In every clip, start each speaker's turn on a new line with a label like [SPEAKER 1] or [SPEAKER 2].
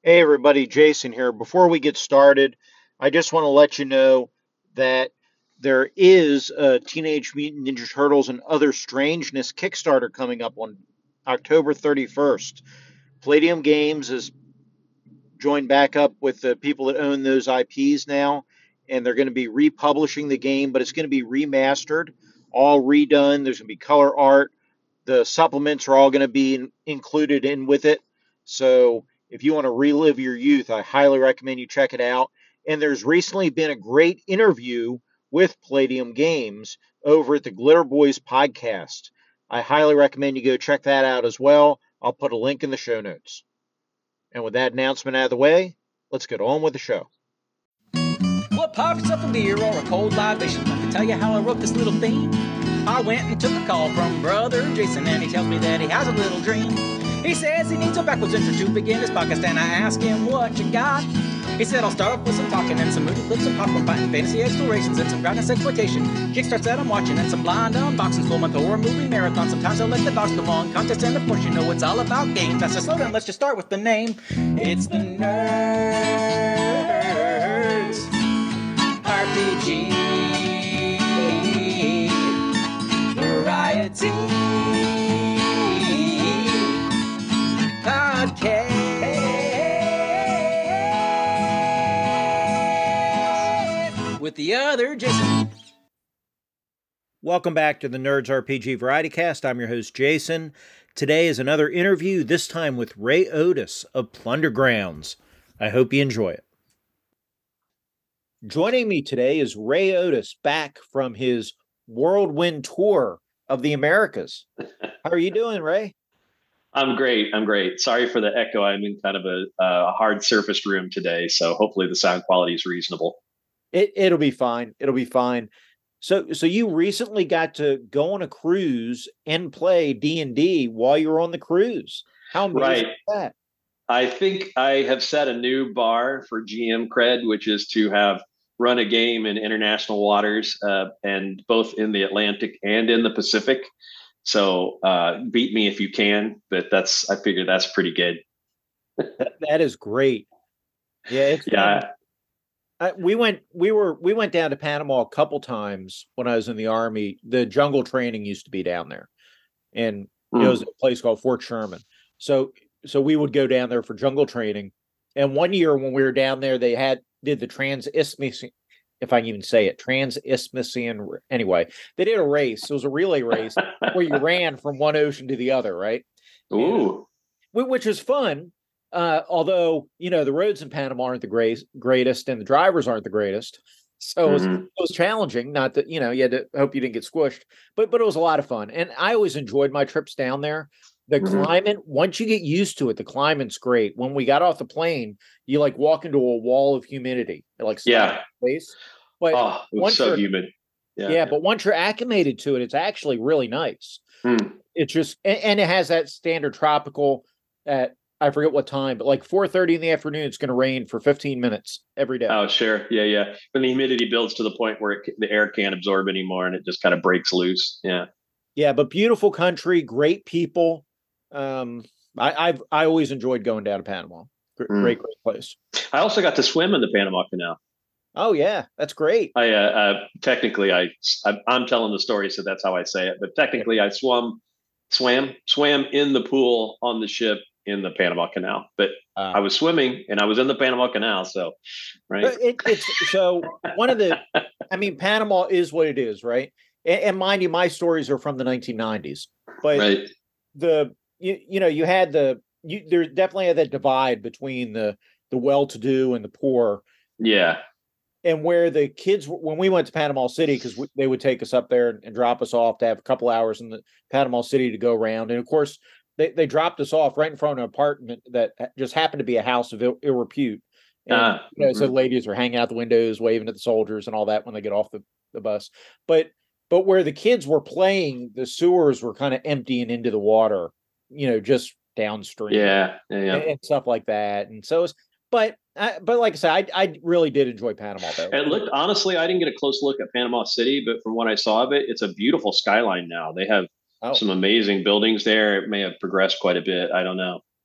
[SPEAKER 1] Hey everybody, Jason here. Before we get started, I just want to let you know that there is a Teenage Mutant Ninja Turtles and Other Strangeness Kickstarter coming up on October 31st. Palladium Games has joined back up with the people that own those IPs now, and they're going to be republishing the game, but it's going to be remastered, all redone. There's going to be color art. The supplements are all going to be included in with it. So if you want to relive your youth, I highly recommend you check it out. And there's recently been a great interview with Palladium Games over at the Glitter Boys podcast. I highly recommend you go check that out as well. I'll put a link in the show notes. And with that announcement out of the way, let's get on with the show.
[SPEAKER 2] Well, pop yourself a beer or a cold libation. I can tell you how I wrote this little theme. I went and took a call from brother Jason, and he tells me that he has a little dream. He says he needs a backwards intro to begin his podcast, and I ask him what you got. He said I'll start off with some talking and some moody clips of popcorn fighting, fantasy explorations, and some groundless exploitation. Kickstarts that I'm watching and some blind unboxings, full month horror movie marathon. Sometimes I'll let the dogs come on contests, and of course you know it's all about games. That's just slow down. Let's just start with the name. It's the Nerds RPG Variety Podcast with the other Jason.
[SPEAKER 1] Welcome back to the Nerds RPG Variety Cast. I'm your host, Jason. Today is another interview, this time with Ray Otis of Plundergrounds. I hope you enjoy it. Joining me today is Ray Otis, back from his whirlwind tour of the Americas. How are you doing, Ray?
[SPEAKER 3] I'm great. Sorry for the echo. I'm in kind of a hard surfaced room today, so hopefully the sound quality is reasonable.
[SPEAKER 1] It'll be fine. It'll be fine. So you recently got to go on a cruise and play D&D while you were on the cruise. How amazing is that?
[SPEAKER 3] I think I have set a new bar for GM cred, which is to have run a game in international waters, and both in the Atlantic and in the Pacific. So beat me if you can, but I figure that's pretty good.
[SPEAKER 1] That is great. Yeah. We went down to Panama a couple times when I was in the Army. The jungle training used to be down there, and it was a place called Fort Sherman. So we would go down there for jungle training. And one year when we were down there, they did the Trans-Isthmian, if I can even say it, Trans-Isthmian. Anyway, they did a race. It was a relay race where you ran from one ocean to the other, right?
[SPEAKER 3] Ooh,
[SPEAKER 1] which was fun. Although, the roads in Panama aren't the greatest and the drivers aren't the greatest. So it was challenging. Not that, you had to hope you didn't get squished, but it was a lot of fun. And I always enjoyed my trips down there. The climate, once you get used to it, the climate's great. When we got off the plane, you like walk into a wall of humidity, face. But
[SPEAKER 3] it's so humid.
[SPEAKER 1] Yeah, but once you're acclimated to it, it's actually really nice. It's just, and it has that standard tropical at, I forget what time, but like 4:30 in the afternoon, it's going to rain for 15 minutes every day.
[SPEAKER 3] Oh, sure. Yeah. When the humidity builds to the point where the air can't absorb anymore and it just kind of breaks loose. Yeah.
[SPEAKER 1] Yeah, but beautiful country, great people. I always enjoyed going down to Panama. Great place.
[SPEAKER 3] I also got to swim in the Panama Canal.
[SPEAKER 1] Oh yeah, that's great.
[SPEAKER 3] I'm telling the story, so that's how I say it. But technically, I swam in the pool on the ship in the Panama Canal. But I was swimming and I was in the Panama Canal. So, right.
[SPEAKER 1] So one of the, Panama is what it is, right? And mind you, my stories are from the 1990s. But
[SPEAKER 3] right.
[SPEAKER 1] You had there definitely had that divide between the well-to-do and the poor.
[SPEAKER 3] Yeah.
[SPEAKER 1] And where the kids, when we went to Panama City, because they would take us up there and drop us off to have a couple hours in the Panama City to go around. And of course, they dropped us off right in front of an apartment that just happened to be a house of ill repute. And, so ladies are hanging out the windows, waving at the soldiers and all that when they get off the bus. But where the kids were playing, the sewers were kind of emptying into the water, just downstream.
[SPEAKER 3] Yeah.
[SPEAKER 1] And stuff like that. And so but like I said, I really did enjoy Panama though.
[SPEAKER 3] And look, honestly, I didn't get a close look at Panama City, but from what I saw of it, it's a beautiful skyline now. They have some amazing buildings there. It may have progressed quite a bit. I don't know.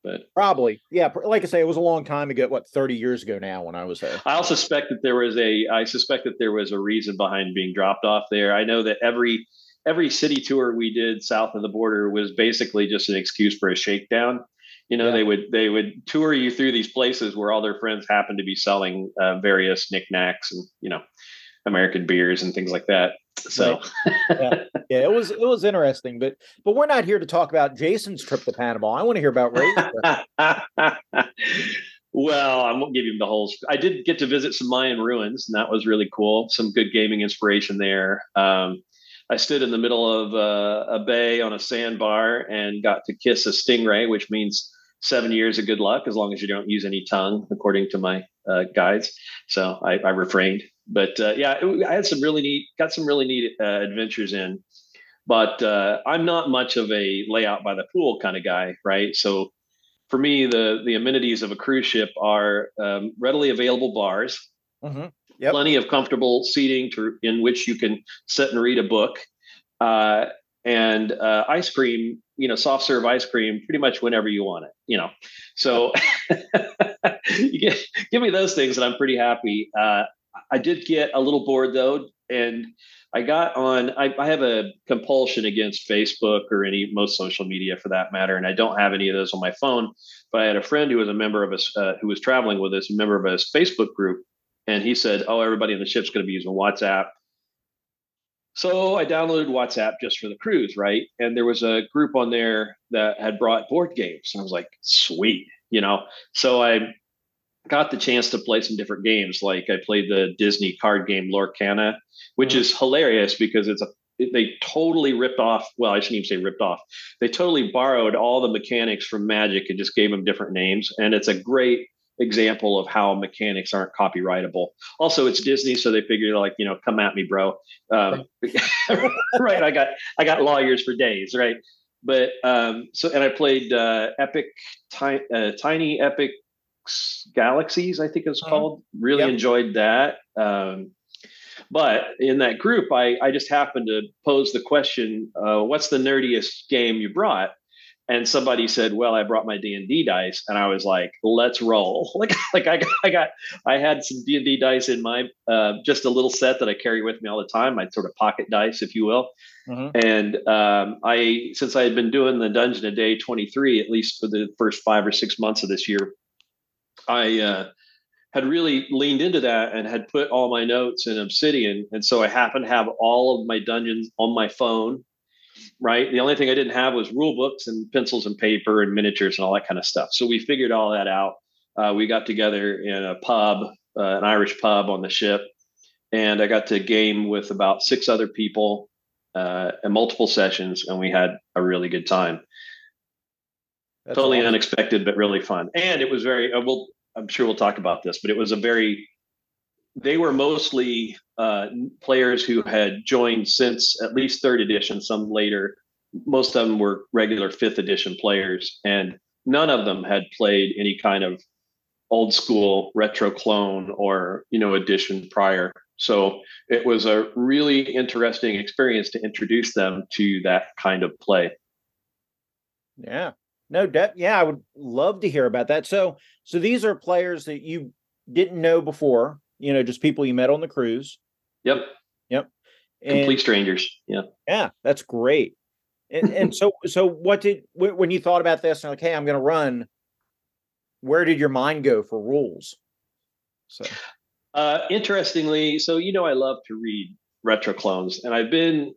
[SPEAKER 3] But
[SPEAKER 1] Probably, yeah. Like I say, it was a long time ago. What, 30 years ago now when I was there.
[SPEAKER 3] I suspect that there was a reason behind being dropped off there. I know that every city tour we did south of the border was basically just an excuse for a shakedown.
[SPEAKER 1] Yeah.
[SPEAKER 3] They would tour you through these places where all their friends happened to be selling various knickknacks and American beers and things like that. So
[SPEAKER 1] right. Yeah, it was interesting, but we're not here to talk about Jason's trip to Panama. I want to hear about Ray's trip.
[SPEAKER 3] Well, I won't give you the whole. I did get to visit some Mayan ruins, and that was really cool. Some good gaming inspiration there. I stood in the middle of a bay on a sandbar and got to kiss a stingray, which means 7 years of good luck as long as you don't use any tongue, according to my guides. So I refrained. But yeah, I had got some really neat adventures in. But I'm not much of a layout by the pool kind of guy, right? So for me, the amenities of a cruise ship are readily available bars,
[SPEAKER 1] mm-hmm. Yep.
[SPEAKER 3] plenty of comfortable seating in which you can sit and read a book, and ice cream, soft serve ice cream pretty much whenever you want it, So give me those things and I'm pretty happy. I did get a little bored though, and I got on. I have a compulsion against Facebook or most social media for that matter, and I don't have any of those on my phone. But I had a friend who was a member of us, who was traveling with us, a member of a Facebook group, and he said, "Oh, everybody on the ship's going to be using WhatsApp." So I downloaded WhatsApp just for the cruise, right? And there was a group on there that had brought board games, and I was like, "Sweet," So I got the chance to play some different games. Like I played the Disney card game Lorcana, which is hilarious because they totally ripped off. Well, I shouldn't even say ripped off. They totally borrowed all the mechanics from Magic and just gave them different names. And it's a great example of how mechanics aren't copyrightable. Also, it's Disney, so they figure like, come at me, bro. Right. I got lawyers for days, right? But and I played Tiny Epic Galaxies, I think it's called. Really enjoyed that. But in that group, I just happened to pose the question, what's the nerdiest game you brought? And somebody said, well, I brought my D&D dice. And I was like, let's roll. I had some D&D dice in my, just a little set that I carry with me all the time. My sort of pocket dice, if you will. And since I had been doing the Dungeon a Day 23, at least for the first 5 or 6 months of this year, I had really leaned into that and had put all my notes in Obsidian. And so I happened to have all of my dungeons on my phone, right? The only thing I didn't have was rule books and pencils and paper and miniatures and all that kind of stuff. So we figured all that out. We got together in a pub, an Irish pub on the ship, and I got to game with about 6 other people in multiple sessions, and we had a really good time. That's totally awesome. Unexpected, but really fun. And it was very, I'm sure we'll talk about this, but it was they were mostly players who had joined since at least 3rd edition, some later. Most of them were regular 5th edition players, and none of them had played any kind of old school retro clone or, edition prior. So it was a really interesting experience to introduce them to that kind of play.
[SPEAKER 1] Yeah. No, I would love to hear about that. So these are players that you didn't know before, just people you met on the cruise.
[SPEAKER 3] Yep.
[SPEAKER 1] And,
[SPEAKER 3] complete strangers. Yeah.
[SPEAKER 1] Yeah, that's great. And so when you thought about this and like, hey, I'm going to run, where did your mind go for rules? So,
[SPEAKER 3] interestingly, I love to read retro clones, and I've been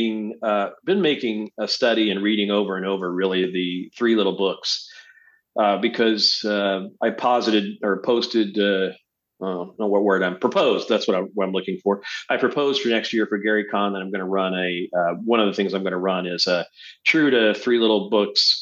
[SPEAKER 3] making a study and reading over and over really the Three Little Books, because I posted, proposed. That's what I'm looking for. I proposed for next year for Gary Con that I'm going to run one of the things I'm going to run is a true to Three Little Books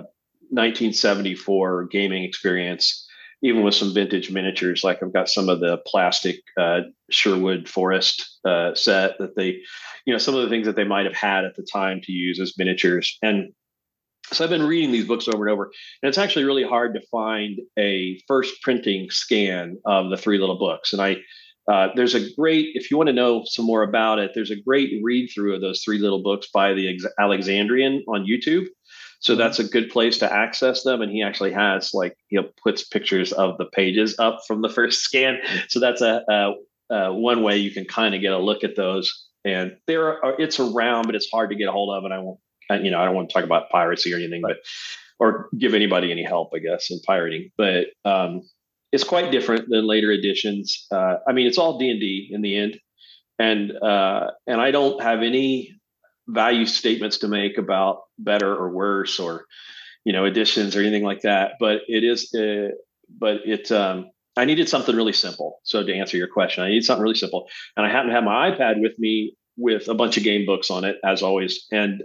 [SPEAKER 3] 1974 gaming experience, even with some vintage miniatures. Like I've got some of the plastic Sherwood Forest set that they, some of the things that they might have had at the time to use as miniatures. And so I've been reading these books over and over, and it's actually really hard to find a first printing scan of the Three Little Books. And there's a great, if you want to know some more about it, there's a great read through of those Three Little Books by the Alexandrian on YouTube. So that's a good place to access them. And he actually has like, puts pictures of the pages up from the first scan. So that's one way you can kind of get a look at those. And it's around, but it's hard to get a hold of. And I don't want to talk about piracy or anything, or give anybody any help, I guess, in pirating. But it's quite different than later editions. It's all D&D in the end, and I don't have any value statements to make about better or worse or editions or anything like that. But I needed something really simple. So to answer your question, I needed something really simple, and I happen to have my iPad with me with a bunch of game books on it, as always. And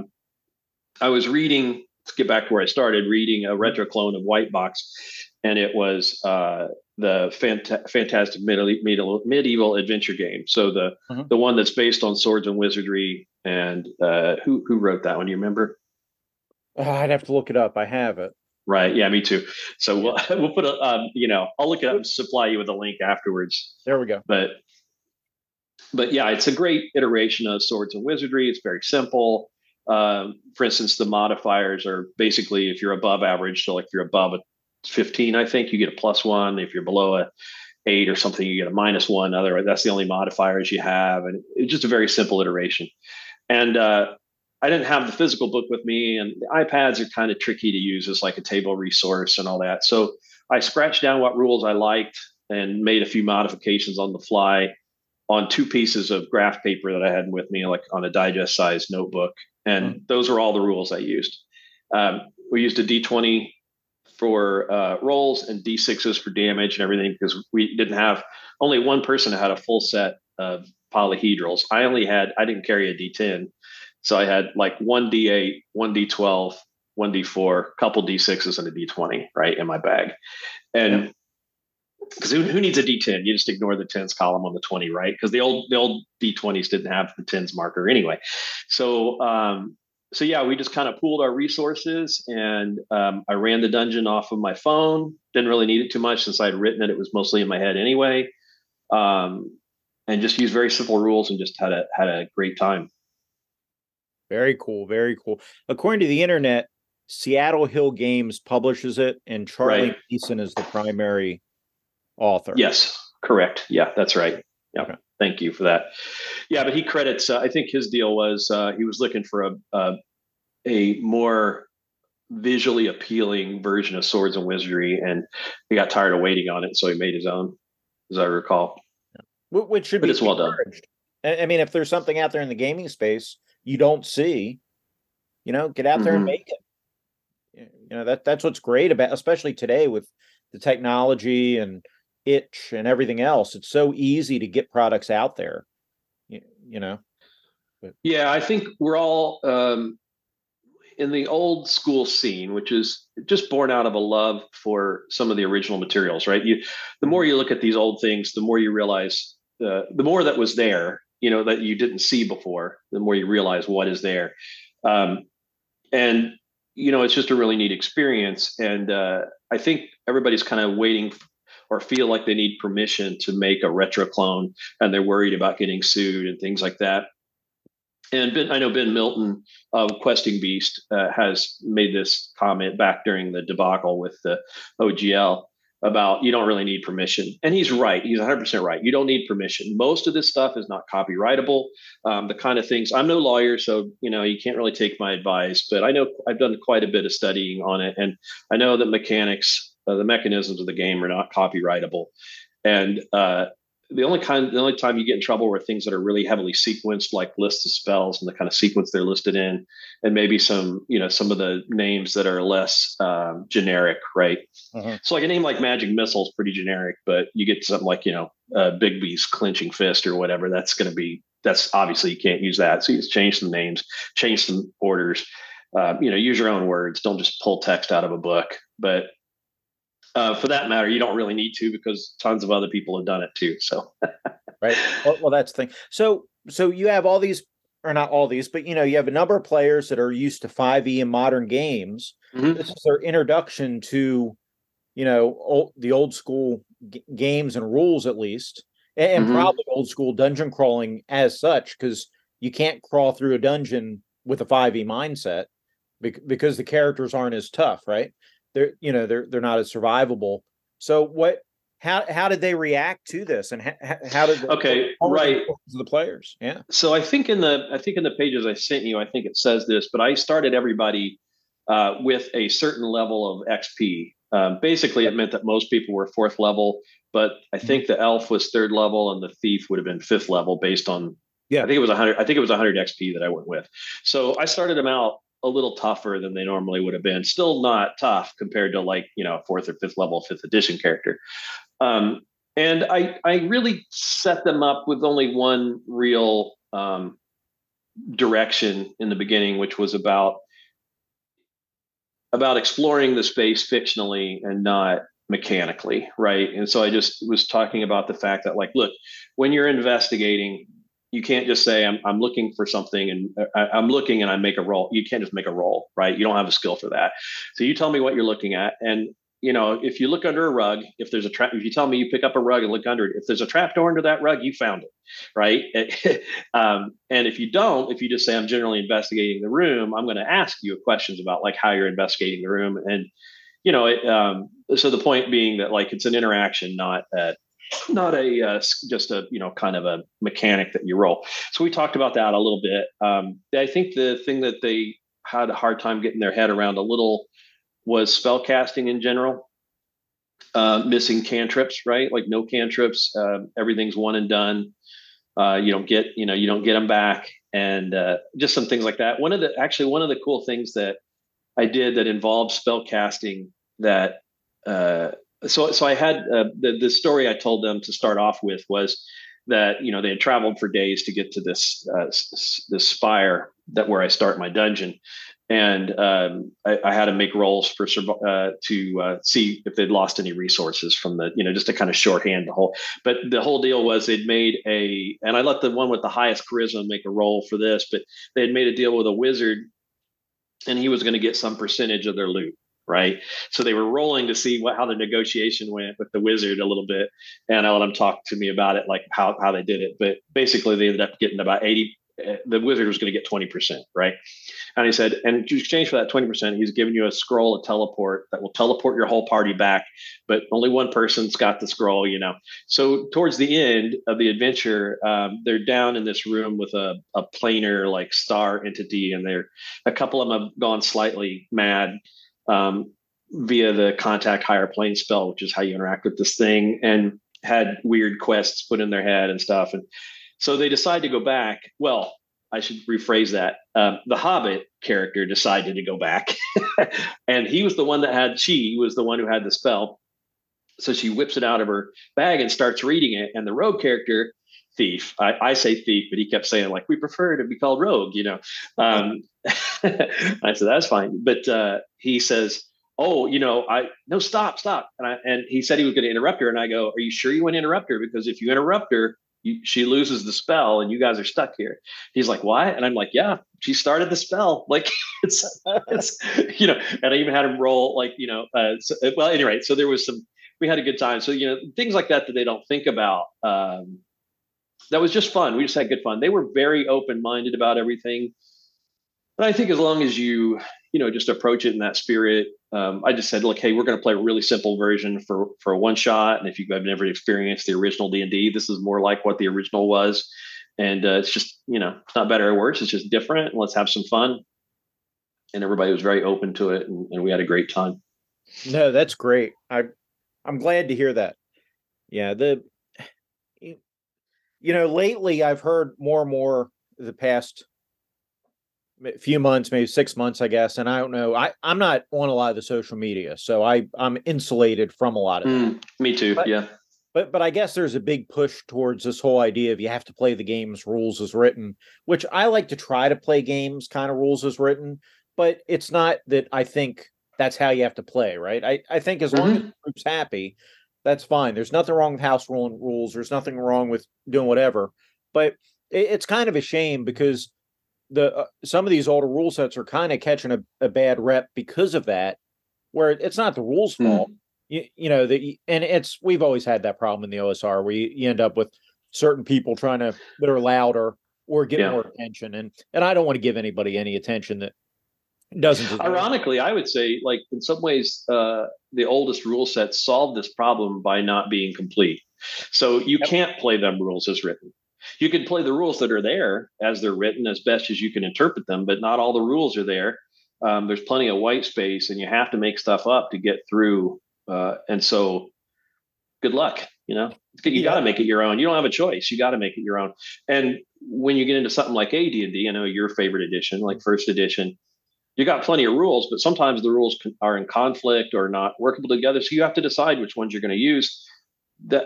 [SPEAKER 3] I was reading. Let's get back to where I started reading a retro clone of White Box, and it was the fantastic medieval adventure game. So the one that's based on Swords and Wizardry, and who wrote that one? Do you remember?
[SPEAKER 1] I'd have to look it up. I have it.
[SPEAKER 3] Right. Yeah, me too. So we'll put I'll look it up and supply you with a link afterwards.
[SPEAKER 1] There we go.
[SPEAKER 3] But yeah, it's a great iteration of Swords and Wizardry. It's very simple. For instance, the modifiers are basically if you're above average. So like if you're above a 15, I think you get a +1. If you're below a 8 or something, you get a -1. Otherwise, that's the only modifiers you have. And it's just a very simple iteration. And I didn't have the physical book with me, and the iPads are kind of tricky to use as like a table resource and all that. So I scratched down what rules I liked and made a few modifications on the fly on 2 pieces of graph paper that I had with me, like on a digest sized notebook. And those were all the rules I used. We used a D20 for rolls and D6s for damage and everything, because we didn't have, only one person had a full set of polyhedrals. I didn't carry a D10. So I had like 1 D8, 1 D12, 1 D4, a couple D6s and a D20, right, in my bag. And because who needs a D10? You just ignore the tens column on the 20, right? Because the old D20s didn't have the tens marker anyway. So yeah, we just kind of pooled our resources, and I ran the dungeon off of my phone. Didn't really need it too much since I'd written it. It was mostly in my head anyway, and just used very simple rules and just had a great time.
[SPEAKER 1] Very cool. Very cool. According to the internet, Seattle Hill Games publishes it, and Charlie Mason is the primary author.
[SPEAKER 3] Yes, correct. Yeah, that's right. Yeah. Okay. Thank you for that. Yeah, but he credits, I think his deal was he was looking for a more visually appealing version of Swords and Wizardry, and he got tired of waiting on it, so he made his own, as I recall.
[SPEAKER 1] Which should be
[SPEAKER 3] well done.
[SPEAKER 1] I mean, if there's something out there in the gaming space you don't see, get out there and make it. That's what's great about, especially today with the technology and itch and everything else. It's so easy to get products out there, But.
[SPEAKER 3] Yeah, I think we're all in the old school scene, which is just born out of a love for some of the original materials, right? The more you look at these old things, the more you realize the more that was there, that you didn't see before, the more you realize what is there. And it's just a really neat experience. And I think everybody's kind of waiting or feel like they need permission to make a retro clone, and they're worried about getting sued and things like that. And I know Ben Milton of Questing Beast has made this comment back during the debacle with the OGL about you don't really need permission. And he's right. He's 100% right. You don't need permission. Most of this stuff is not copyrightable. The kind of things, I'm no lawyer, so, you can't really take my advice, but I know I've done quite a bit of studying on it. And I know that the mechanisms of the game are not copyrightable. And the only time you get in trouble are things that are really heavily sequenced, like lists of spells and the kind of sequence they're listed in, and maybe some of the names that are less generic, right? So like a name like Magic Missile is pretty generic, but you get something like Bigby's Clinching Fist or whatever. That's obviously you can't use that. So you just change some names, change some orders. Use your own words. Don't just pull text out of a book. But for that matter, you don't really need to, because tons of other people have done it too. So,
[SPEAKER 1] right. Well, that's the thing. So you have all these, or not all these, but you have a number of players that are used to 5e and modern games. This is their introduction to, the old school games and rules, at least, and probably old school dungeon crawling as such, because you can't crawl through a dungeon with a 5e mindset. because the characters aren't as tough, right? They're not as survivable. So how did they react to this, and how did
[SPEAKER 3] right.
[SPEAKER 1] The players? Yeah.
[SPEAKER 3] So I think in the pages I sent you, I think it says this, but I started everybody with a certain level of XP. Basically, it meant that most people were 4th level, but I think the elf was 3rd level and the thief would have been 5th level based on. I think it was 100. I think it was 100 XP that I went with. So I started them out a little tougher than they normally would have been. Still not tough compared to 4th or 5th level 5th edition character. And I really set them up with only one real direction in the beginning, which was about exploring the space fictionally and not mechanically, right? And so I just was talking about the fact that, look, when you're investigating, you can't just say I'm looking for something and I'm looking and I make a roll. You can't just make a roll, right? You don't have a skill for that. So you tell me what you're looking at, and if you look under a rug, if there's a trap, if you tell me you pick up a rug and look under it, if there's a trap door under that rug, you found it, right? And if you don't, if you just say I'm generally investigating the room, I'm going to ask you questions about how you're investigating the room, and so the point being that it's an interaction, not a just a kind of a mechanic that you roll. So we talked about that a little bit. I think the thing that they had a hard time getting their head around a little was spell casting in general, missing cantrips, right? No cantrips, everything's one and done. You don't get them back, and just some things like that. One of the cool things that I did that involved spell casting that so I had the story I told them to start off with was that they had traveled for days to get to this spire where I start my dungeon, and I had to make rolls to see if they'd lost any resources from the just to kind of shorthand the whole. But the whole deal was they'd made and I let the one with the highest charisma make a roll for this, but they had made a deal with a wizard, and he was going to get some percentage of their loot. Right. So they were rolling to see how the negotiation went with the wizard a little bit. And I let them talk to me about it, how they did it. But basically they ended up getting about 80. The wizard was going to get 20%. Right. And he said, and in exchange for that 20%, he's giving you a scroll of teleport that will teleport your whole party back. But only one person's got the scroll, So towards the end of the adventure, they're down in this room with a planar star entity. And a couple of them have gone slightly mad. Via the contact higher plane spell, which is how you interact with this thing, and had weird quests put in their head and stuff. And so they decide to go back. Well, I should rephrase that. The Hobbit character decided to go back, and she was the one who had the spell. So she whips it out of her bag and starts reading it. And the rogue character, Thief, I say Thief, but he kept saying we prefer to be called Rogue, I said, that's fine. But he says, oh, no, stop. And he said he was going to interrupt her. And I go, are you sure you want to interrupt her? Because if you interrupt her, she loses the spell and you guys are stuck here. He's like, what? And I'm like, yeah, she started the spell. It's and I even had him roll well, anyway, so there was we had a good time. So, things like that they don't think about. That was just fun. We just had good fun. They were very open-minded about everything. And I think as long as you, just approach it in that spirit, I just said, look, hey, we're going to play a really simple version for a one shot. And if you have never experienced the original D&D, this is more like what the original was. And it's just, it's not better or worse. It's just different. And let's have some fun. And everybody was very open to it. And we had a great time.
[SPEAKER 1] No, that's great. I'm glad to hear that. Yeah. Lately I've heard more and more the past few months, maybe 6 months, I guess. And I don't know, I'm not on a lot of the social media, so I'm insulated from a lot of that.
[SPEAKER 3] Me too. Yeah.
[SPEAKER 1] But I guess there's a big push towards this whole idea of you have to play the game's rules as written, which I like to try to play games kind of rules as written, but it's not that I think that's how you have to play, right? I think as long as the group's happy, that's fine. There's nothing wrong with house rules. There's nothing wrong with doing whatever. But it's kind of a shame because some of these older rule sets are kind of catching a bad rep because of that, where it's not the rules' fault. We've always had that problem in the OSR where you end up with certain people that are louder or get more attention. And I don't want to give anybody any attention that It doesn't deserve.
[SPEAKER 3] Ironically, I would say, like in some ways, the oldest rule sets solve this problem by not being complete. So you can't play them rules as written. You can play the rules that are there as they're written as best as you can interpret them, but not all the rules are there. There's plenty of white space, and you have to make stuff up to get through. And so, good luck. You got to make it your own. You don't have a choice. You got to make it your own. And when you get into something like AD&D, I know your favorite edition, like first edition, you got plenty of rules, but sometimes the rules are in conflict or not workable together. So you have to decide which ones you're going to use. I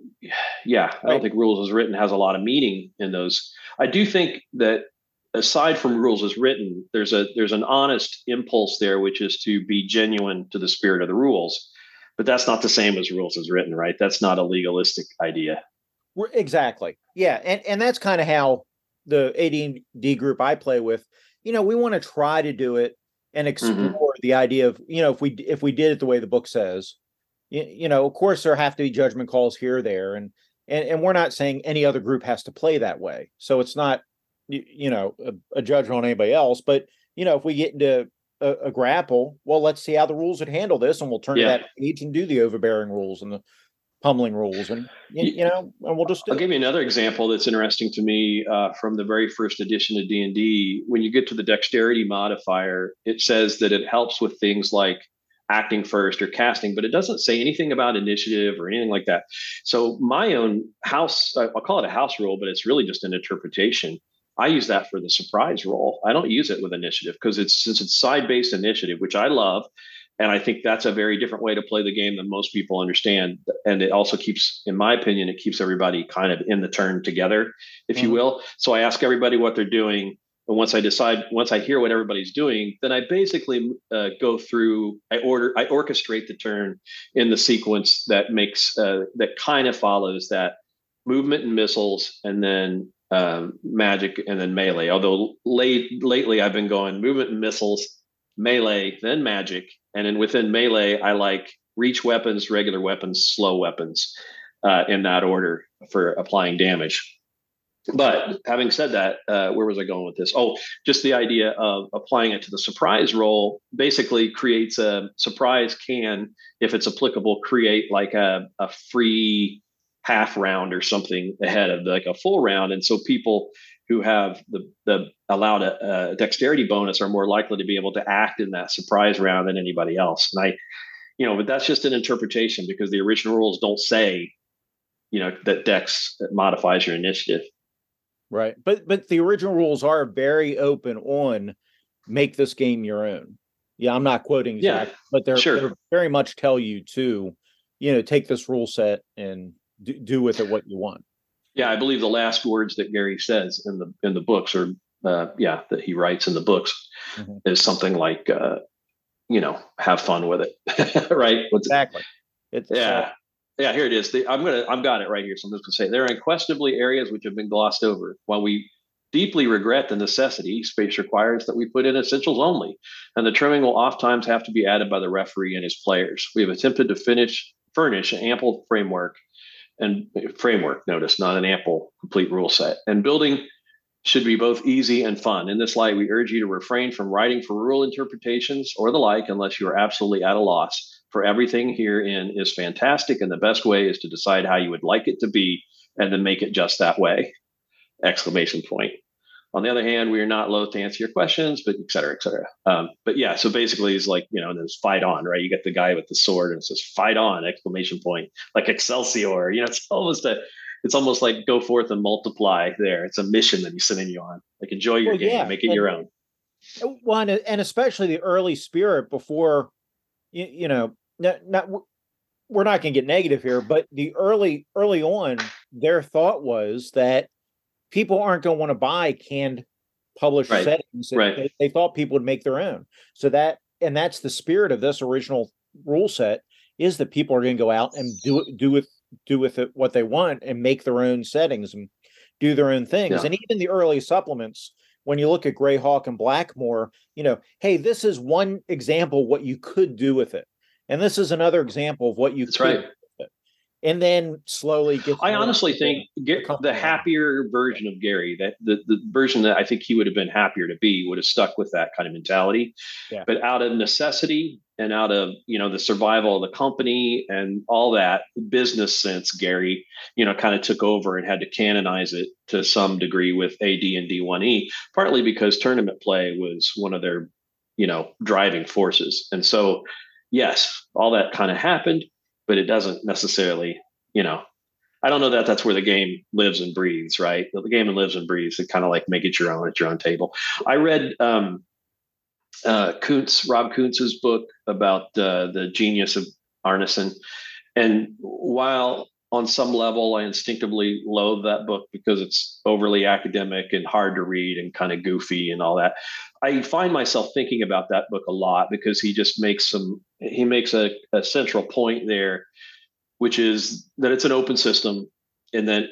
[SPEAKER 3] don't think rules as written has a lot of meaning in those. I do think that aside from rules as written, there's an honest impulse there, which is to be genuine to the spirit of the rules. But that's not the same as rules as written, right? That's not a legalistic idea.
[SPEAKER 1] Exactly. Yeah. And that's kind of how the AD&D group I play with, we want to try to do it and explore the idea of, if we did it the way the book says, of course there have to be judgment calls here or there. And we're not saying any other group has to play that way. So it's not, a judgment on anybody else. But, if we get into a grapple, well, let's see how the rules would handle this, and we'll turn to that page and do the overbearing rules and the pummeling rules, and and we'll just do
[SPEAKER 3] I'll give you another example that's interesting to me from the very first edition of D&D. When you get to the dexterity modifier, it says that it helps with things like acting first or casting, but it doesn't say anything about initiative or anything like that. So my own house, I'll call it a house rule, but it's really just an interpretation. I use that for the surprise roll. I don't use it with initiative because since it's side-based initiative, which I love. And I think that's a very different way to play the game than most people understand. And it also keeps, in my opinion, it keeps everybody kind of in the turn together, if you will. So I ask everybody what they're doing. And once I hear what everybody's doing, then I basically go through, I orchestrate the turn in the sequence that makes, that kind of follows that movement and missiles, and then magic, and then melee. Although lately I've been going movement and missiles, melee, then magic. And then within melee, I like reach weapons, regular weapons, slow weapons, in that order for applying damage. But having said that, where was I going with this? Oh, just the idea of applying it to the surprise roll basically creates a surprise can, if it's applicable, create like a free half round or something ahead of like a full round. And so people who have the allowed a dexterity bonus are more likely to be able to act in that surprise round than anybody else. And but that's just an interpretation, because the original rules don't say, that dex modifies your initiative.
[SPEAKER 1] Right. But the original rules are very open on make this game your own. Yeah, I'm not quoting exactly, but they're very much tell you to, take this rule set and do with it what you want.
[SPEAKER 3] Yeah, I believe the last words that Gary says in the books, or that he writes in the books, is something like, have fun with it, right?
[SPEAKER 1] Exactly.
[SPEAKER 3] Yeah, here it is. I've got it right here. So I'm just going to say, there are unquestionably areas which have been glossed over. While we deeply regret the necessity space requires that we put in essentials only, and the trimming will oftentimes have to be added by the referee and his players. We have attempted to furnish an ample framework, notice, not an ample complete rule set. And building should be both easy and fun. In this light, we urge you to refrain from writing for rule interpretations or the like, unless you are absolutely at a loss. For everything herein is fantastic, and the best way is to decide how you would like it to be, and then make it just that way! Exclamation point. On the other hand, we are not loath to answer your questions, but et cetera, et cetera. But yeah, so basically it's like, there's fight on, right? You get the guy with the sword and it says fight on, exclamation point, like Excelsior. It's almost like go forth and multiply there. It's a mission that he's sending you on. Like, enjoy your game, make it your own.
[SPEAKER 1] Well, and especially the early spirit before, we're not going to get negative here, but the early on, their thought was that people aren't going to want to buy canned published settings.
[SPEAKER 3] Right.
[SPEAKER 1] They thought people would make their own. So that's the spirit of this original rule set, is that people are going to go out and do with it what they want and make their own settings and do their own things. Yeah. And even the early supplements, when you look at Greyhawk and Blackmoor, hey, this is one example of what you could do with it. And this is another example of what you could do with it. and then slowly gets
[SPEAKER 3] I
[SPEAKER 1] more
[SPEAKER 3] honestly think
[SPEAKER 1] the
[SPEAKER 3] the
[SPEAKER 1] company.
[SPEAKER 3] happier version of Gary, that the version that I think he would have been happier to be, would have stuck with that kind of mentality.
[SPEAKER 1] Yeah.
[SPEAKER 3] But out of necessity and out of, the survival of the company and all that business sense, Gary, kind of took over and had to canonize it to some degree with AD and D1E, partly because tournament play was one of their, driving forces. And so, yes, all that kind of happened, but it doesn't necessarily, I don't know that that's where the game lives and breathes, right? The game lives and breathes. It kind of like make it your own at your own table. I read Rob Kuntz's book about the genius of Arneson. And while on some level I instinctively loathe that book because it's overly academic and hard to read and kind of goofy and all that, I find myself thinking about that book a lot because he just makes a central point there, which is that it's an open system, and that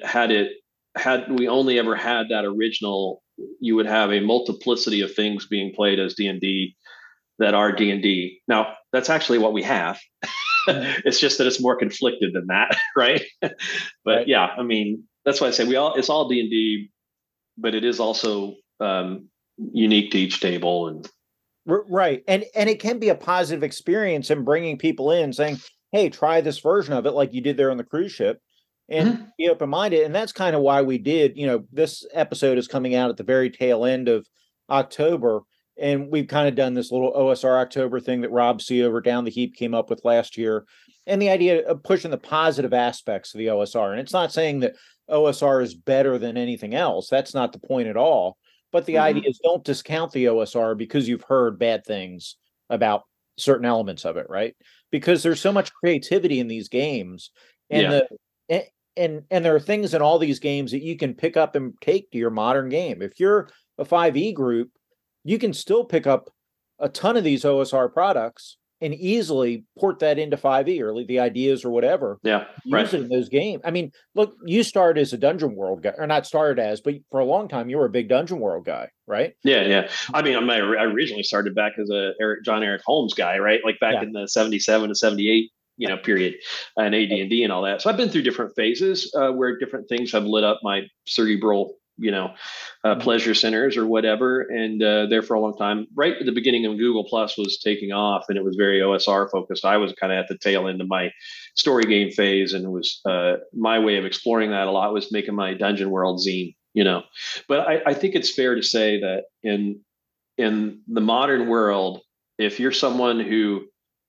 [SPEAKER 3] had we only ever had that original, you would have a multiplicity of things being played as D&D that are D&D. Now, that's actually what we have. It's just that it's more conflicted than that, right? But
[SPEAKER 1] right.
[SPEAKER 3] Yeah, I mean, that's why I say it's all D&D, but it is also unique to each table. And
[SPEAKER 1] Right. And it can be a positive experience in bringing people in saying, hey, try this version of it like you did there on the cruise ship, and be open-minded. And that's kind of why we did, this episode is coming out at the very tail end of October. And we've kind of done this little OSR October thing that Rob C over Down the Heap came up with last year. And the idea of pushing the positive aspects of the OSR. And it's not saying that OSR is better than anything else. That's not the point at all. But the idea is don't discount the OSR because you've heard bad things about certain elements of it, right? Because there's so much creativity in these games, and and there are things in all these games that you can pick up and take to your modern game. If you're a 5e group, you can still pick up a ton of these OSR products and easily port that into 5e or the ideas or whatever.
[SPEAKER 3] Yeah,
[SPEAKER 1] use it in those games. I mean, look, you started as a Dungeon World guy, or not started as, but for a long time you were a big Dungeon World guy, right?
[SPEAKER 3] Yeah. I mean, I originally started back as a John Eric Holmes guy, right? Like back in the 77 to 78, period, and AD&D and all that. So I've been through different phases where different things have lit up my cerebral pleasure centers or whatever. And there for a long time, right at the beginning of Google Plus was taking off and it was very OSR focused. I was kind of at the tail end of my story game phase, and it was my way of exploring that a lot was making my Dungeon World zine, But I think it's fair to say that in the modern world, if you're someone who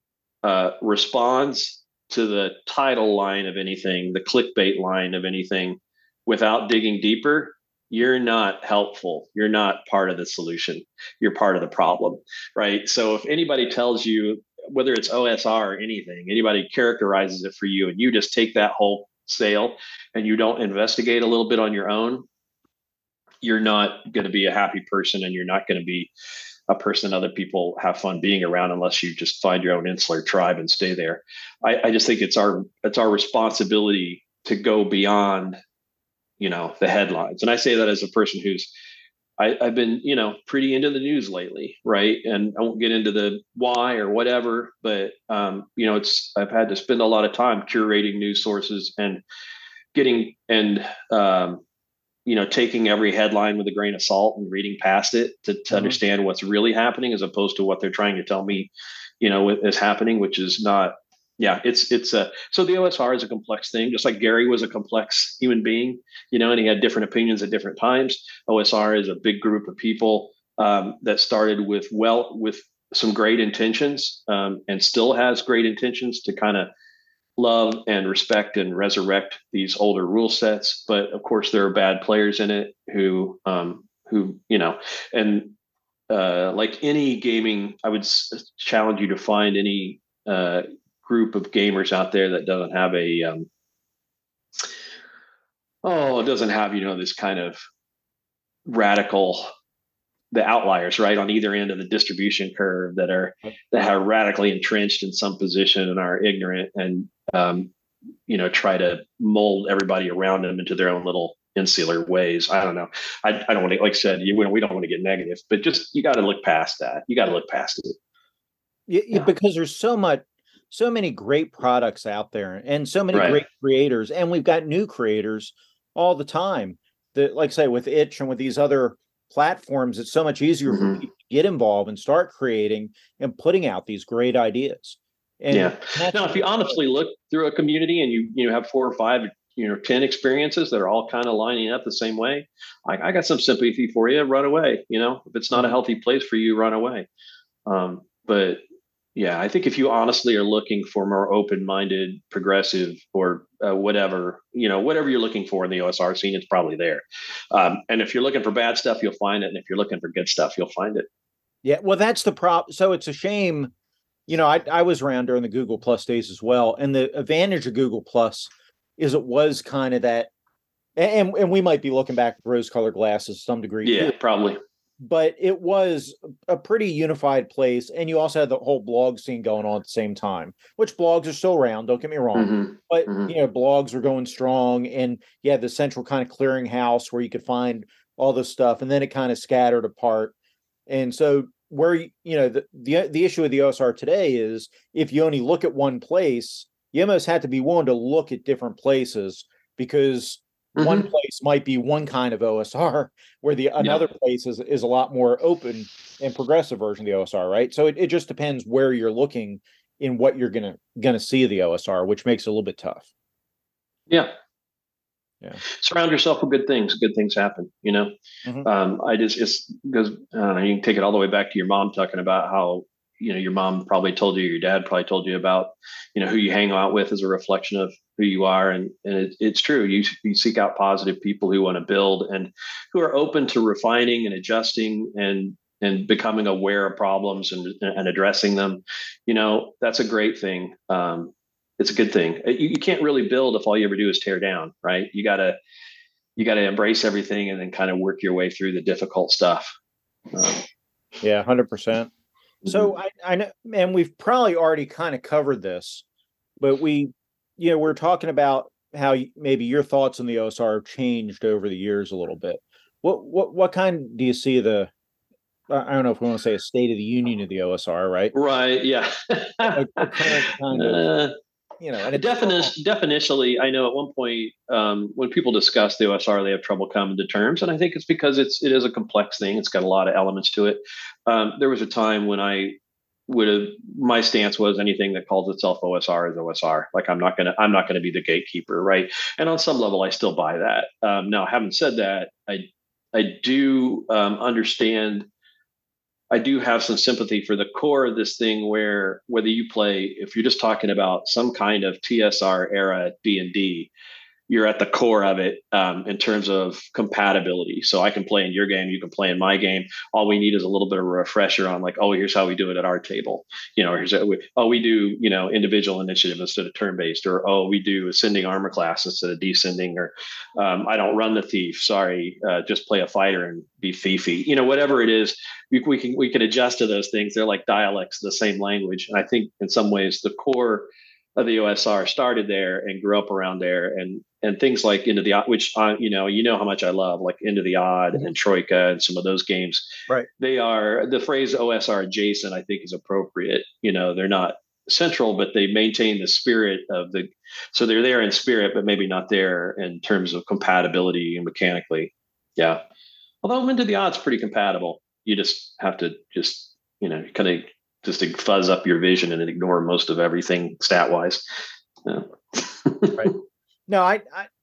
[SPEAKER 3] responds to the title line of anything, the clickbait line of anything, without digging deeper, you're not helpful. You're not part of the solution. You're part of the problem, right? So if anybody tells you, whether it's OSR or anything, anybody characterizes it for you and you just take that whole sale and you don't investigate a little bit on your own, you're not going to be a happy person, and you're not going to be a person other people have fun being around unless you just find your own insular tribe and stay there. I just think it's our responsibility to go beyond the headlines. And I say that as a person who's, I've been, pretty into the news lately. Right. And I won't get into the why or whatever, but, I've had to spend a lot of time curating news sources and taking every headline with a grain of salt and reading past it to understand what's really happening, as opposed to what they're trying to tell me, is happening, which is not. Yeah, so the OSR is a complex thing, just like Gary was a complex human being, and he had different opinions at different times. OSR is a big group of people that started with some great intentions and still has great intentions to kind of love and respect and resurrect these older rule sets. But of course, there are bad players in it who and like any gaming, I would challenge you to find any group of gamers out there that doesn't have this kind of radical, the outliers, right, on either end of the distribution curve that are radically entrenched in some position and are ignorant and try to mold everybody around them into their own little insular ways. I don't know. I don't want to, like I said, we don't want to get negative, but just you got to look past that. You got to look past it.
[SPEAKER 1] Yeah, because there's so much. so many great products out there and so many
[SPEAKER 3] Right.
[SPEAKER 1] great creators, and we've got new creators all the time. That, like I say, with Itch and with these other platforms, it's so much easier for
[SPEAKER 3] Mhm.
[SPEAKER 1] people to get involved and start creating and putting out these great ideas. And
[SPEAKER 3] Yeah.
[SPEAKER 1] that's
[SPEAKER 3] Now, if you honestly look through a community and you have 4 or 5, 10 experiences that are all kind of lining up the same way, I got some sympathy for you. Run away. If it's not a healthy place for you, run away. But yeah, I think if you honestly are looking for more open-minded, progressive, or whatever, whatever you're looking for in the OSR scene, it's probably there. And if you're looking for bad stuff, you'll find it. And if you're looking for good stuff, you'll find it.
[SPEAKER 1] Yeah, well, that's the problem. So it's a shame. I was around during the Google Plus days as well, and the advantage of Google Plus is it was kind of that, and we might be looking back with rose-colored glasses to some degree
[SPEAKER 3] Yeah,
[SPEAKER 1] too,
[SPEAKER 3] probably.
[SPEAKER 1] but it was a pretty unified place, and you also had the whole blog scene going on at the same time, which blogs are still around, don't get me wrong, but blogs were going strong, and you had the central kind of clearinghouse where you could find all this stuff, and then it kind of scattered apart. And so where the issue with the OSR today is if you only look at one place, you almost have to be willing to look at different places, because one place might be one kind of OSR where another place is a lot more open and progressive version of the OSR, right? So it just depends where you're looking in what you're gonna see the OSR, which makes it a little bit tough.
[SPEAKER 3] Yeah.
[SPEAKER 1] Yeah.
[SPEAKER 3] Surround yourself with good things. Good things happen. It's because you can take it all the way back to your mom talking about how your mom probably told you, your dad probably told you about who you hang out with is a reflection of who you are, and it's true. You seek out positive people who want to build and who are open to refining and adjusting and becoming aware of problems and addressing them. That's a great thing. It's a good thing. You can't really build if all you ever do is tear down, right? You gotta embrace everything and then kind of work your way through the difficult stuff.
[SPEAKER 1] Yeah, 100%. So I know, and we've probably already kind of covered this, but we're talking about how maybe your thoughts on the OSR have changed over the years a little bit. What kind do you see I don't know if we want to say a state of the union of the OSR, right?
[SPEAKER 3] Right. Yeah.
[SPEAKER 1] a current kind of, and
[SPEAKER 3] definitionally, I know at one point when people discuss the OSR, they have trouble coming to terms, and I think it's because it is a complex thing. It's got a lot of elements to it. There was a time when my stance was anything that calls itself OSR is OSR. Like I'm not gonna be the gatekeeper, right? And on some level, I still buy that. Now, having said that, I do understand. I do have some sympathy for the core of this thing, where whether you play, if you're just talking about some kind of TSR era D&D, you're at the core of it in terms of compatibility. So I can play in your game, you can play in my game. All we need is a little bit of a refresher on like, oh, here's how we do it at our table. We do, individual initiative instead of turn-based, or, oh, we do ascending armor class instead of descending, or I don't run the thief. Sorry, just play a fighter and be thiefy. Whatever it is, we can adjust to those things. They're like dialects of the same language. And I think in some ways the core of the OSR started there and grew up around there, and things like Into the Odd, which how much I love, like Into the Odd and Troika and some of those games.
[SPEAKER 1] Right.
[SPEAKER 3] They are, the phrase OSR adjacent, I think, is appropriate. They're not central, but they maintain the spirit of so they're there in spirit, but maybe not there in terms of compatibility and mechanically. Yeah. Although Into the Odd's pretty compatible. You just have to kind of just to fuzz up your vision and ignore most of everything stat wise. Yeah.
[SPEAKER 1] Right. No,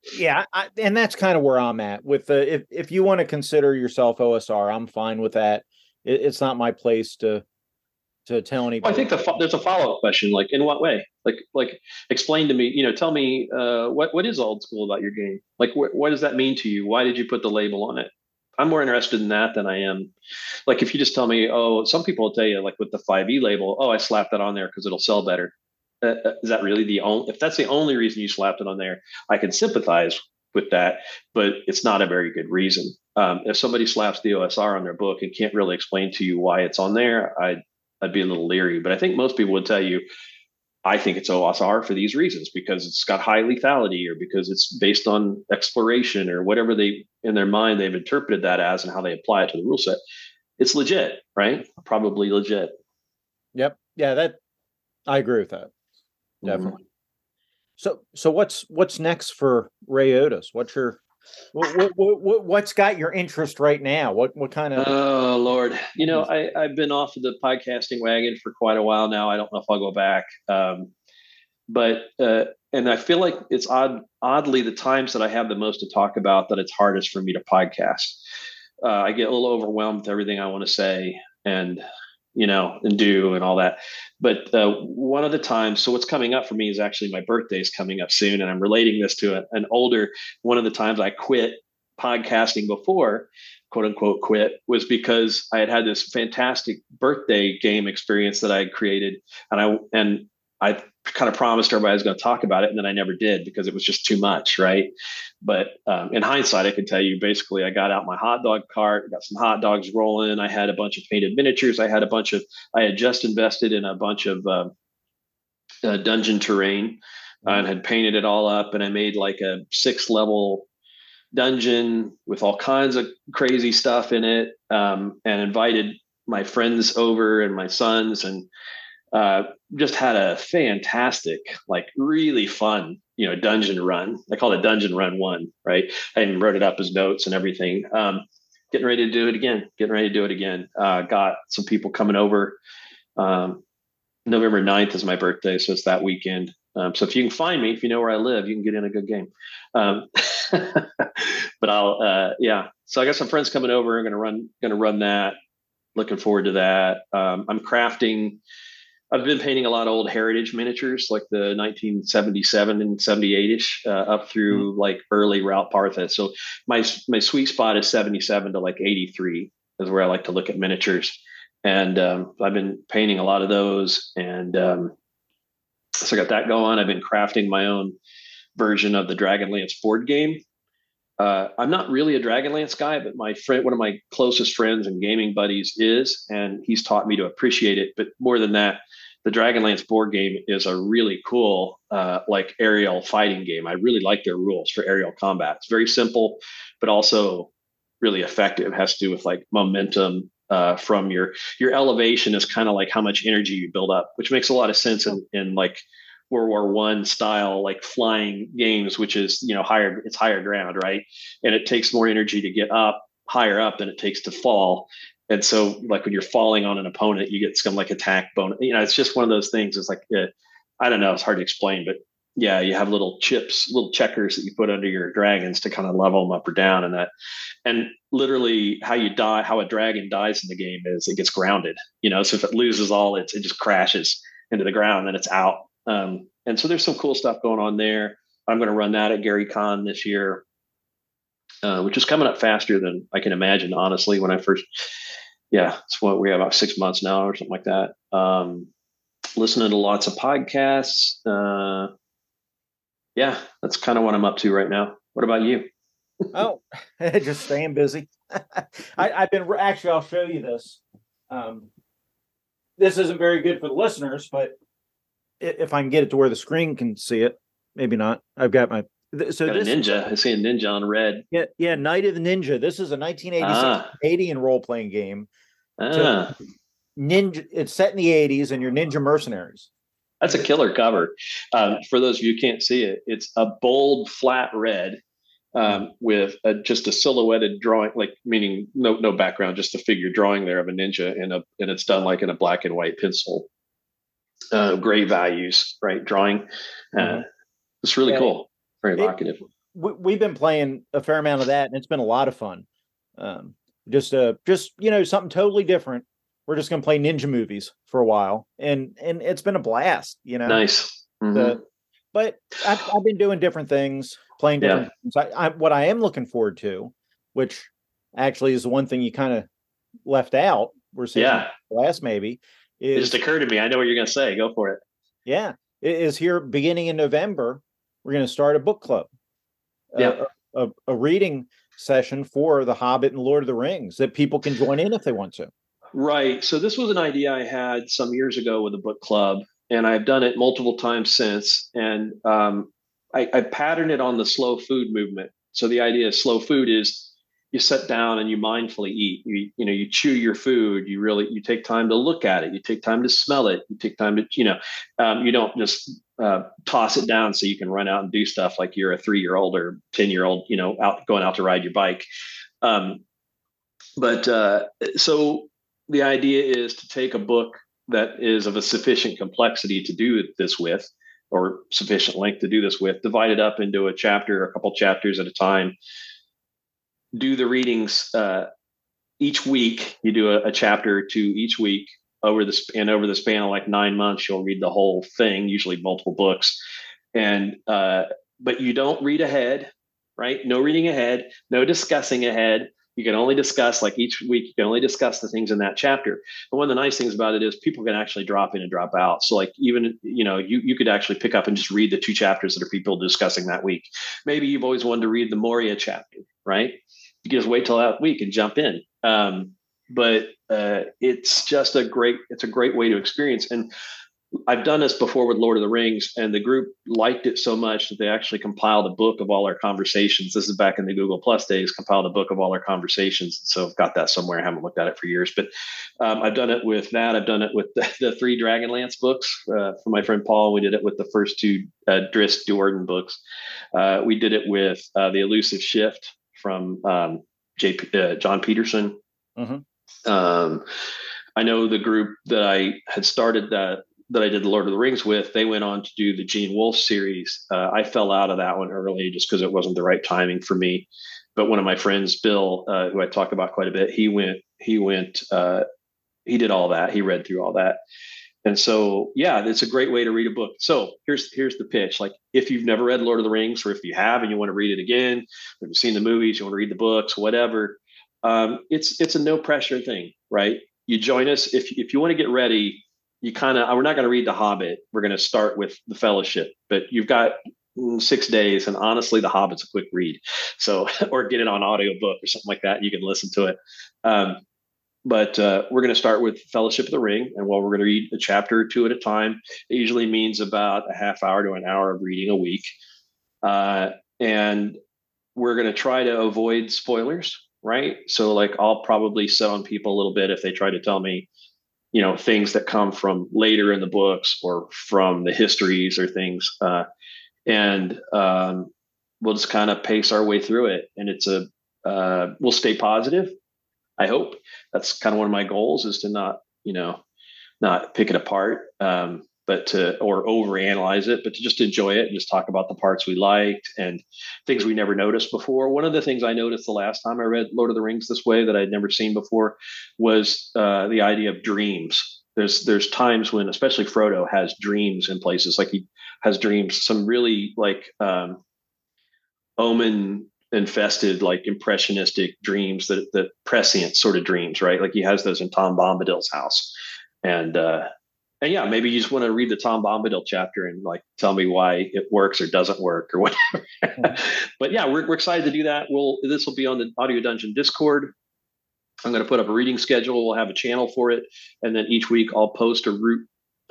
[SPEAKER 1] and that's kind of where I'm at with if you want to consider yourself OSR, I'm fine with that. It's not my place to tell anybody.
[SPEAKER 3] Well, I think there's a follow-up question, like in what way? Like explain to me, tell me what is old school about your game? Like what does that mean to you? Why did you put the label on it? I'm more interested in that than I am. Like if you just tell me, oh, some people will tell you, like with the 5e label, oh, I slapped that on there because it'll sell better. Is that really if that's the only reason you slapped it on there, I can sympathize with that, but it's not a very good reason. If somebody slaps the OSR on their book and can't really explain to you why it's on there, I'd be a little leery. But I think most people would tell you, I think it's OSR for these reasons, because it's got high lethality, or because it's based on exploration, or whatever in their mind they've interpreted that as, and how they apply it to the rule set. It's legit, right? Probably legit.
[SPEAKER 1] Yep. Yeah, I agree with that. definitely. So what's next for Ray Otis? What's got your interest right now? What kind of?
[SPEAKER 3] Oh Lord, I've been off of the podcasting wagon for quite a while now. I don't know if I'll go back. But and I feel like it's oddly the times that I have the most to talk about that it's hardest for me to podcast. I get a little overwhelmed with everything I want to say and and do and all that. But one of the times, so what's coming up for me is actually my birthday is coming up soon, and I'm relating this to an older. One of the times I quit podcasting before, quote unquote, quit, was because I had this fantastic birthday game experience that I had created, and I kind of promised everybody I was going to talk about it, and then I never did because it was just too much, right? But in hindsight, I can tell you, basically, I got out my hot dog cart, got some hot dogs rolling. I had a bunch of painted miniatures. I had just invested in a bunch of dungeon terrain and had painted it all up, and I made like a 6-level dungeon with all kinds of crazy stuff in it, and invited my friends over and my sons, and just had a fantastic, like really fun, dungeon run. I call it Dungeon Run 1, right? I even wrote it up as notes and everything. Getting ready to do it again. Got some people coming over. November 9th is my birthday, so it's that weekend. So if you can find me, if you know where I live, you can get in a good game. But I'll, so I got some friends coming over. I'm going to run that. Looking forward to that. I'm crafting. I've been painting a lot of old heritage miniatures, like the 1977 and 78-ish, up through like early Ralph Partha. So my sweet spot is 77 to like 83 is where I like to look at miniatures. And I've been painting a lot of those. And so I got that going. I've been crafting my own version of the Dragonlance board game. I'm not really a Dragonlance guy, but my friend, one of my closest friends and gaming buddies is, and he's taught me to appreciate it. But more than that, the Dragonlance board game is a really cool, like aerial fighting game. I really like their rules for aerial combat. It's very simple, but also really effective. It has to do with like momentum from your elevation is kind of like how much energy you build up, which makes a lot of sense in like World War I style, like flying games, which is, higher ground, right? And it takes more energy to get up higher up than it takes to fall. And so like when you're falling on an opponent, you get some like attack bonus. It's just one of those things. It's like, I don't know. It's hard to explain, but yeah, you have little chips, little checkers that you put under your dragons to kind of level them up or down. And literally how a dragon dies in the game is it gets grounded, so if it loses all, it just crashes into the ground, then it's out. And so there's some cool stuff going on there. I'm going to run that at Gary Con this year, which is coming up faster than I can imagine, honestly. When I first, it's what we have about 6 months now or something like that. Listening to lots of podcasts. That's kind of what I'm up to right now. What about you?
[SPEAKER 1] Oh, just staying busy. I've been actually, I'll show you this. This isn't very good for the listeners, but if I can get it to where the screen can see it, maybe not. I've got my
[SPEAKER 3] got a ninja. I see a ninja on red.
[SPEAKER 1] Yeah, Night of the Ninja. This is a 1986 Canadian role-playing game. So ninja. It's set in the 80s, and you're ninja mercenaries.
[SPEAKER 3] That's a killer cover. For those of you who can't see it, it's a bold, flat red with just a silhouetted drawing, like meaning no background, just a figure drawing there of a ninja, and it's done like in a black and white pencil. Great values, right? Drawing. It's really cool. Very evocative.
[SPEAKER 1] We've been playing a fair amount of that, and it's been a lot of fun. Just something totally different. We're just going to play ninja movies for a while, and it's been a blast.
[SPEAKER 3] Nice. Mm-hmm.
[SPEAKER 1] But I've been doing different things, playing different things. What I am looking forward to, which actually is the one thing you kind of left out. We're saying last maybe.
[SPEAKER 3] It just occurred to me. I know what you're going to say. Go for it.
[SPEAKER 1] Yeah. It is here beginning in November. We're going to start a book club. A reading session for The Hobbit and Lord of the Rings that people can join in if they want to.
[SPEAKER 3] Right. So this was an idea I had some years ago with a book club, and I've done it multiple times since. And I patterned it on the slow food movement. So the idea of slow food is you sit down and you mindfully eat. You chew your food. You take time to look at it. You take time to smell it. You take time to, you don't just toss it down so you can run out and do stuff like you're a 3-year-old or 10-year-old, going out to ride your bike. So the idea is to take a book that is of a sufficient complexity to do this with, or sufficient length to do this with, divide it up into a couple chapters at a time. Do the readings each week. You do a chapter or two each week over the span of like 9 months. You'll read the whole thing, usually multiple books, but you don't read ahead, right? No reading ahead, no discussing ahead. You can only discuss, like each week, you can only discuss the things in that chapter. And one of the nice things about it is people can actually drop in and drop out. So like even, you could actually pick up and just read the 2 chapters that are people discussing that week. Maybe you've always wanted to read the Moria chapter, right? You can just wait till that week and jump in. But it's a great way to experience. And I've done this before with Lord of the Rings, and the group liked it so much that they actually compiled a book of all our conversations. This is back in the Google Plus days, compiled a book of all our conversations. So I've got that somewhere. I haven't looked at it for years, but I've done it with that. I've done it with the 3 Dragonlance books for my friend Paul. We did it with the first 2 Driss Jordan books. We did it with The Elusive Shift from John Peterson. Mm-hmm. I know the group that I had started that I did the Lord of the Rings with, they went on to do the Gene Wolfe series. I fell out of that one early just because it wasn't the right timing for me. But one of my friends, Bill, who I talk about quite a bit, he did all that. He read through all that. And so, yeah, it's a great way to read a book. So here's the pitch. Like, if you've never read Lord of the Rings, or if you have and you want to read it again, or you've seen the movies, you want to read the books, whatever, it's a no pressure thing, right? You join us if you want to get ready. We're not going to read The Hobbit. We're going to start with The Fellowship, but you've got 6 days, and honestly, The Hobbit's a quick read. So, or get it on audiobook or something like that. You can listen to it. But we're going to start with Fellowship of the Ring, and we're going to read a chapter or 2 at a time. It usually means about a half hour to an hour of reading a week. And we're going to try to avoid spoilers, right? So like, I'll probably set on people a little bit if they try to tell me, things that come from later in the books or from the histories or things. And we'll just kind of pace our way through it. And we'll stay positive. I hope that's kind of one of my goals, is to not pick it apart, or overanalyze it, but to just enjoy it and just talk about the parts we liked and things we never noticed before. One of the things I noticed the last time I read Lord of the Rings this way that I'd never seen before was the idea of dreams. There's times when, especially Frodo, has dreams in places, like he has dreams, some really like omen infested, like impressionistic dreams, that prescient sort of dreams, right? Like he has those in Tom Bombadil's house. And yeah, maybe you just want to read the Tom Bombadil chapter and like tell me why it works or doesn't work or whatever. But yeah, we're excited to do that. This will be on the Audio Dungeon Discord. I'm going to put up a reading schedule. We'll have a channel for it, and then each week I'll post a route.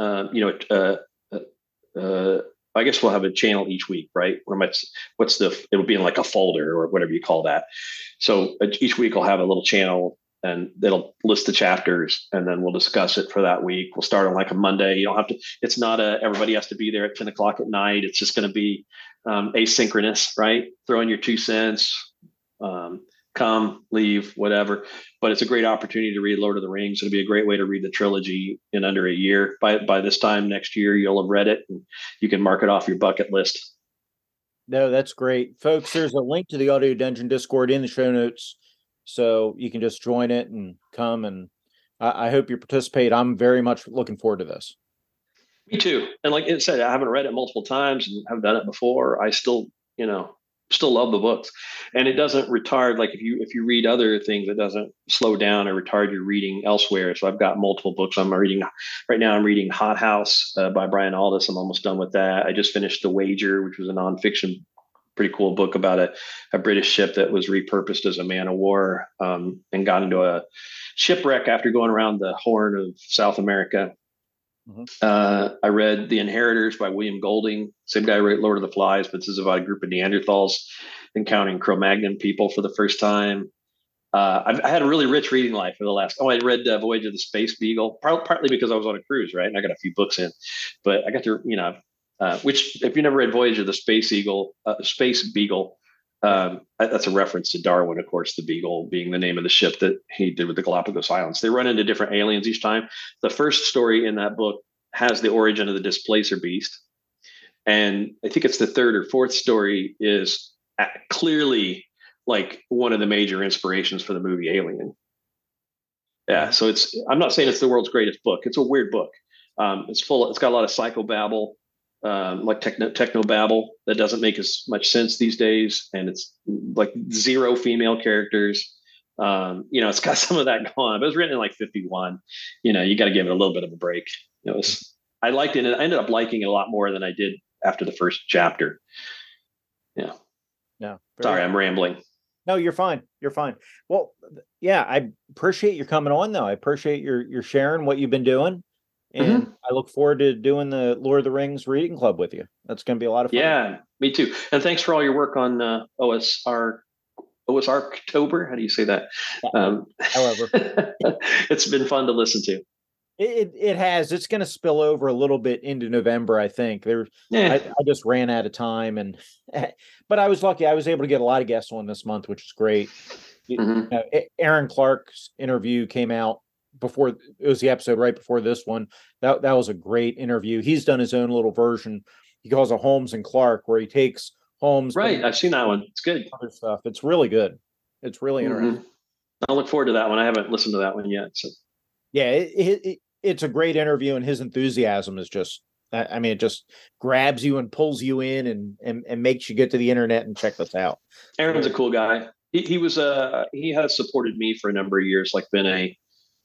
[SPEAKER 3] I guess we'll have a channel each week, right? It'll be in like a folder or whatever you call that. So each week I'll have a little channel, and it'll list the chapters, and then we'll discuss it for that week. We'll start on like a Monday. You don't have to, it's not everybody has to be there at 10 o'clock at night. It's just going to be asynchronous, right? Throw in your 2 cents, come, leave, whatever. But it's a great opportunity to read Lord of the Rings. It'll be a great way to read the trilogy in under a year. By this time next year, you'll have read it, and you can mark it off your bucket list.
[SPEAKER 1] No, that's great. Folks, there's a link to the Audio Dungeon Discord in the show notes, so you can just join it and come, and I hope you participate. I'm very much looking forward to this.
[SPEAKER 3] Me too. And like I said, I haven't read it multiple times and have done it before. I still love the books, and it doesn't retard. Like if you read other things, it doesn't slow down or retard your reading elsewhere. So I've got multiple books I'm reading right now. I'm reading Hot House by Brian Aldiss. I'm almost done with that. I just finished The Wager, which was a nonfiction, pretty cool book about a British ship that was repurposed as a man of war, and got into a shipwreck after going around the Horn of South America. Mm-hmm. I read The Inheritors by William Golding. Same guy who wrote Lord of the Flies, but this is about a group of Neanderthals encountering Cro-Magnon people for the first time. I had a really rich reading life for the last. I read Voyage of the Space Beagle, partly because I was on a cruise, right? And I got a few books in, but I got to, which if you never read Voyage of the Space Beagle, that's a reference to Darwin, of course, the Beagle being the name of the ship that he did with the Galapagos Islands. They run into different aliens each time. The first story in that book has the origin of the Displacer Beast. And I think it's the third or fourth story is clearly like one of the major inspirations for the movie Alien. Yeah. So I'm not saying it's the world's greatest book. It's a weird book. It's got a lot of psychobabble, like techno babble that doesn't make as much sense these days. And it's like zero female characters. It's got some of that going on, but it was written in like 51. You got to give it a little bit of a break. I liked it. And I ended up liking it a lot more than I did after the first chapter. Yeah.
[SPEAKER 1] No,
[SPEAKER 3] sorry, I'm rambling.
[SPEAKER 1] No, you're fine. You're fine. Well, yeah, I appreciate you coming on though. I appreciate your sharing what you've been doing. And I look forward to doing the Lord of the Rings reading club with you. That's going to be a lot of fun.
[SPEAKER 3] Yeah, me too. And thanks for all your work on OSR October. How do you say that?
[SPEAKER 1] However,
[SPEAKER 3] it's been fun to listen to.
[SPEAKER 1] It has. It's going to spill over a little bit into November, I think. I just ran out of time, but I was lucky. I was able to get a lot of guests on this month, which is great. Aaron Clark's interview came out before. It was the episode right before this one. That was a great interview. He's done his own little version. He calls it Holmes and Clark, where he takes Holmes.
[SPEAKER 3] Right, I've seen that one. It's good.
[SPEAKER 1] Other stuff. It's really good. It's really interesting.
[SPEAKER 3] I'll look forward to that one. I haven't listened to that one yet. So.
[SPEAKER 1] Yeah, it's a great interview, and his enthusiasm is just, it just grabs you and pulls you in and makes you get to the internet and check this out.
[SPEAKER 3] Aaron's a cool guy. He has supported me for a number of years, like been a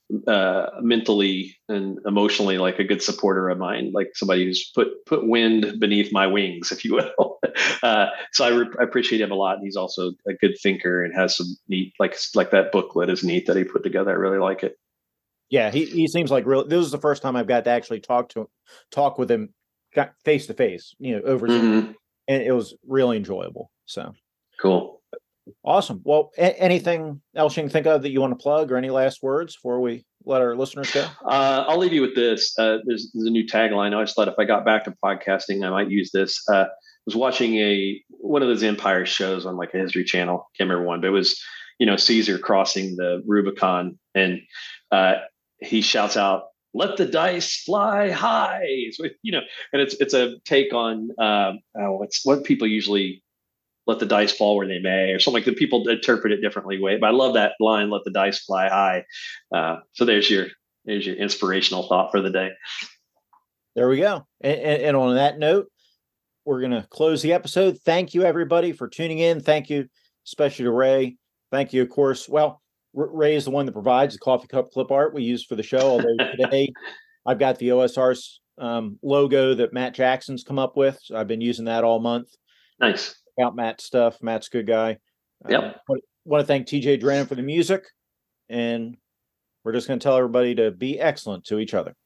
[SPEAKER 3] mentally and emotionally like a good supporter of mine, like somebody who's put wind beneath my wings, if you will. So I appreciate him a lot. And he's also a good thinker and has some neat, like that booklet is neat that he put together. I really like it.
[SPEAKER 1] Yeah, he seems like real. This is the first time I've got to actually talk with him face to face, over Zoom, and it was really enjoyable. So
[SPEAKER 3] cool,
[SPEAKER 1] awesome. Well, anything else you can think of that you want to plug, or any last words before we let our listeners go?
[SPEAKER 3] I'll leave you with this. There's a new tagline. I always thought if I got back to podcasting, I might use this. I was watching one of those Empire shows on like a History Channel. Can't remember one, but it was Caesar crossing the Rubicon and. He shouts out, "Let the dice fly high!" So, and it's a take on what people usually let the dice fall where they may, or something like that. People interpret it differently. But I love that line, "Let the dice fly high." So there's your inspirational thought for the day.
[SPEAKER 1] There we go. And on that note, we're going to close the episode. Thank you, everybody, for tuning in. Thank you, especially to Ray. Thank you, of course. Well. Ray is the one that provides the coffee cup clip art we use for the show. Although today I've got the OSR's logo that Matt Jackson's come up with. So I've been using that all month.
[SPEAKER 3] Nice.
[SPEAKER 1] About Matt's stuff. Matt's a good guy.
[SPEAKER 3] Yep.
[SPEAKER 1] Want to thank TJ Drennan for the music. And we're just going to tell everybody to be excellent to each other.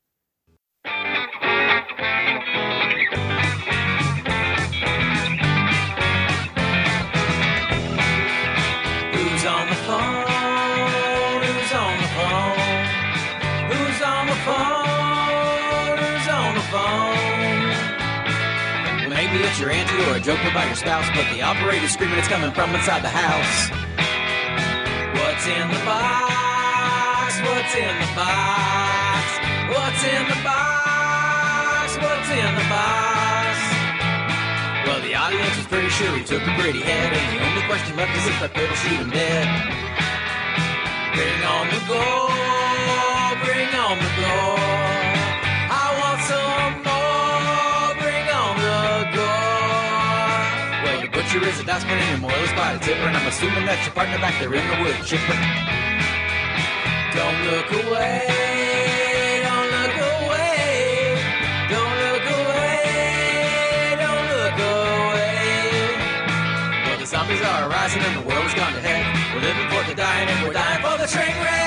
[SPEAKER 2] It's your auntie or a joke about your spouse, but the operator's screaming it's coming from inside the house. What's in the box? What's in the box? What's in the box? What's in the box? Well, the audience is pretty sure he took a pretty head, and the only question left is if I could shoot him dead. Bring on the gold, bring on the gold. I want some more, bring on the gold. Well, the butcher is a dustman and your moil is by the tipper, and I'm assuming that's your partner back there in the wood chipper. Don't look away, don't look away, don't look away, don't look away. Well, the zombies are rising and the world has gone to heck. We're living for the dying and we're dying for the train wreck.